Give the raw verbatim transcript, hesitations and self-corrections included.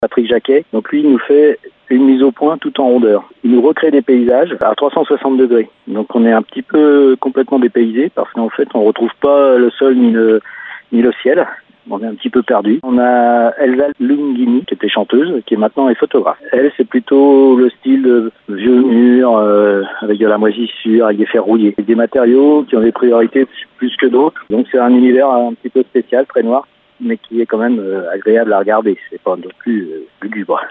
Patrick Jacquet. Donc lui, il nous fait une mise au point tout en rondeur. Il nous recrée des paysages à trois cent soixante degrés. Donc on est un petit peu complètement dépaysé parce qu'en fait, on retrouve pas le sol ni le, ni le ciel. On est un petit peu perdu. On a Elsa Lunghini, qui était chanteuse, qui est maintenant est photographe. Elle, c'est plutôt le style de vieux mur, euh, avec de la moisissure, avec des fers rouillés. Des matériaux qui ont des priorités plus que d'autres. Donc c'est un univers un petit peu spécial, très noir, mais qui est quand même euh, agréable à regarder. C'est pas non plus euh, lugubre.